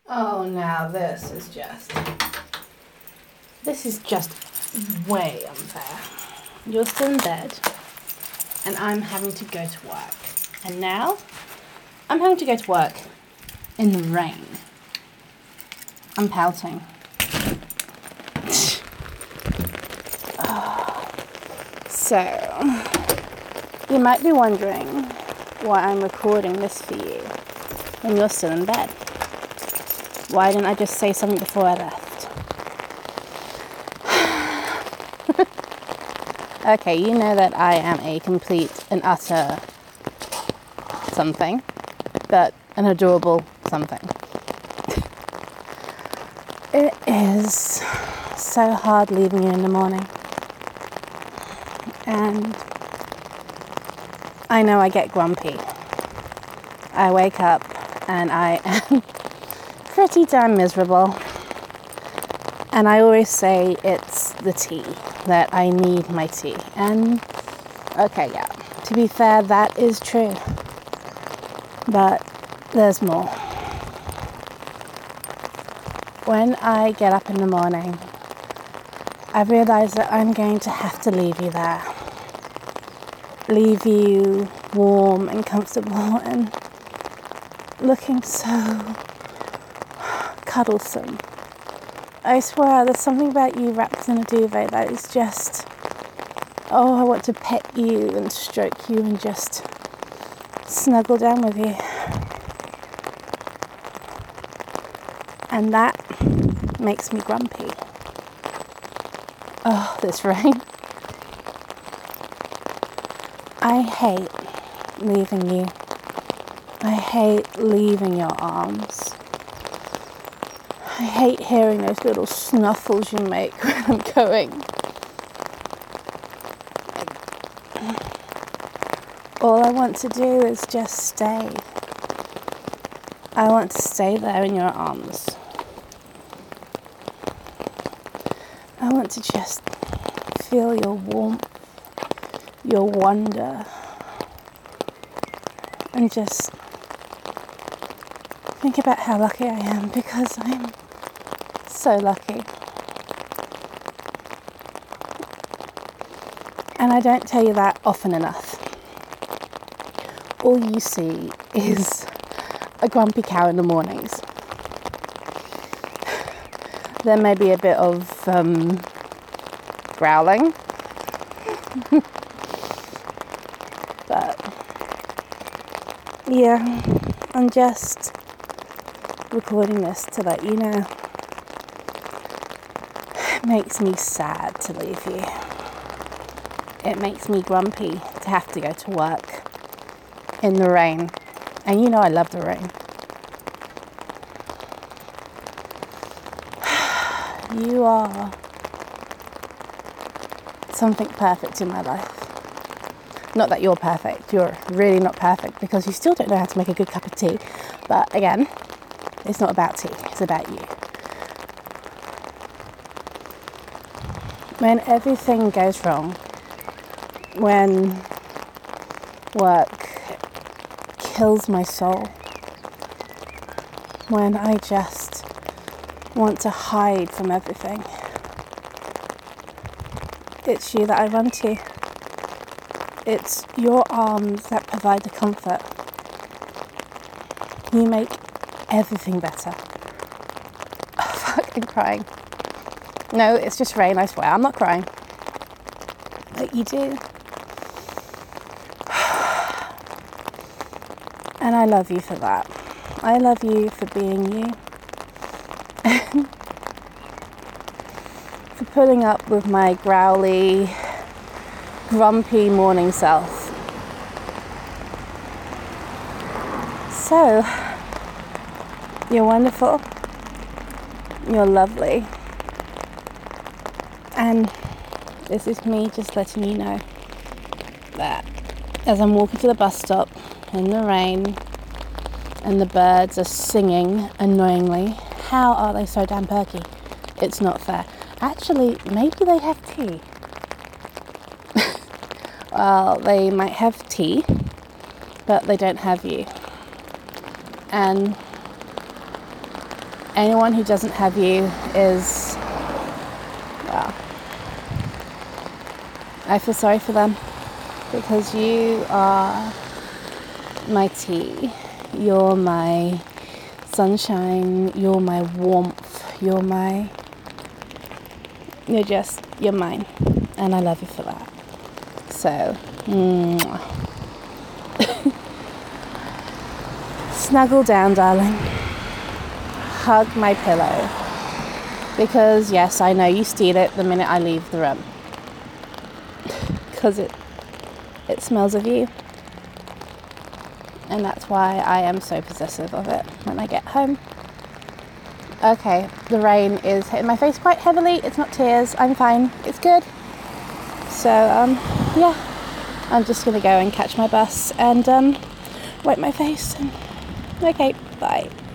Oh, now this is just way unfair. You're still in bed, and I'm having to go to work. And now, I'm having to go to work in the rain. I'm pouting. So, you might be wondering why I'm recording this for you when you're still in bed. Why didn't I just say something before I left? Okay, you know that I am a complete and utter something, but an adorable something. It is so hard leaving you in the morning. And I know I get grumpy. I wake up and I am pretty damn miserable. And I always say it's the tea, that I need my tea. And okay, yeah, to be fair, that is true. But there's more. When I get up in the morning, I realize that I'm going to have to leave you there. Leave you warm and comfortable and looking so cuddlesome. I swear, there's something about you wrapped in a duvet that is just, oh, I want to pet you and stroke you and just snuggle down with you. And that makes me grumpy. Oh, this rain. I hate leaving you. I hate leaving your arms. I hate hearing those little snuffles you make when I'm going. All I want to do is just stay. I want to stay there in your arms. I want to just feel your warmth, your wonder, and just think about how lucky I am, because I'm so lucky. And I don't tell you that often enough. All you see is a grumpy cow in the mornings. There may be a bit of growling. But yeah, I'm just recording this to let you know. It makes me sad to leave you. It makes me grumpy to have to go to work in the rain. And you know I love the rain. You are something perfect in my life. Not that you're perfect. You're really not perfect, because you still don't know how to make a good cup of tea. But again, it's not about tea. It's about you. When everything goes wrong, when work kills my soul, when I just want to hide from everything, it's you that I run to. It's your arms that provide the comfort. You make everything better. Oh, fuck, I'm crying. No, it's just rain, I swear. I'm not crying. But you do. And I love you for that. I love you for being you. For putting up with my growly, grumpy morning self. So, you're wonderful. You're lovely. And this is me just letting you know that as I'm walking to the bus stop in the rain and the birds are singing annoyingly, how are they so damn perky? It's not fair. Actually, maybe they have tea. Well, they might have tea, but they don't have you. And anyone who doesn't have you is, well, I feel sorry for them, because you are my tea, you're my sunshine, you're my warmth, you're mine, and I love you for that. So, snuggle down, darling. Hug my pillow. Because yes, I know you steal it the minute I leave the room. Because it smells of you. And that's why I am so possessive of it when I get home. Okay, the rain is hitting my face quite heavily. It's not tears, I'm fine, it's good. So, yeah, I'm just gonna go and catch my bus and wipe my face. Okay, bye.